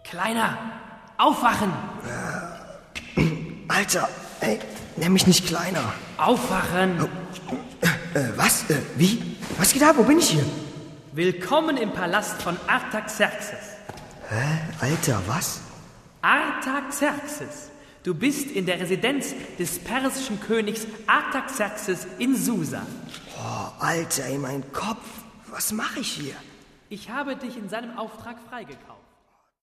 Kleiner, aufwachen! Alter, ey, nenn mich nicht Kleiner. Aufwachen! Was? Wie? Was geht ab? Wo bin ich hier? Willkommen im Palast von Artaxerxes. Alter, was? Artaxerxes. Du bist in der Residenz des persischen Königs Artaxerxes in Susa. Oh, Alter, ey, mein Kopf. Was mache ich hier? Ich habe dich in seinem Auftrag freigekauft.